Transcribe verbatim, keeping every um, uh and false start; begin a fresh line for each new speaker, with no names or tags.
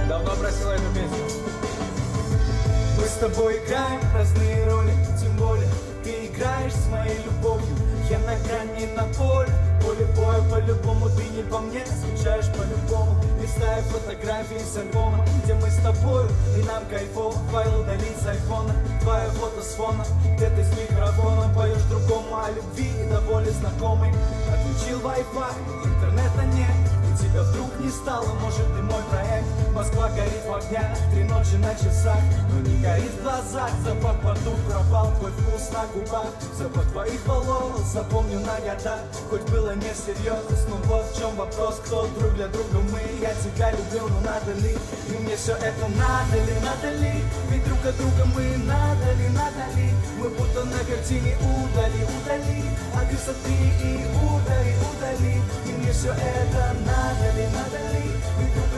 Давно просила эту песню.
Мы с тобой играем разные роли, тем более ты играешь с моей любовью. Я на грани, на поле, поле боя по-любому. Ты не по мне, скучаешь по-любому. Листаю фотографии с альбома, где мы с тобою, и нам кайфово. Файл удалить с айфона, твое фото с фона, где ты с микрофоном поешь другому о любви и до боли знакомой. Отключил Wi-Fi, интернета нет, и тебя вдруг не стало. Может, ты мой проект. Москва горит в огнях, три ночи на часах, но не горит в глазах. Запах подух пропал, твой вкус на губах, запах твоих волос запомню на года. Хоть было несерьезно, но вот в чем вопрос. Кто друг для друга мы? Я тебя любил, но надо ли? И мне все это надо ли, надо ли? Ведь друг от друга мы надо ли, надо ли? Мы будто на картине удали, удали, а ты смотри и удали, удали. И мне все это надо ли, надо ли? Ведь друг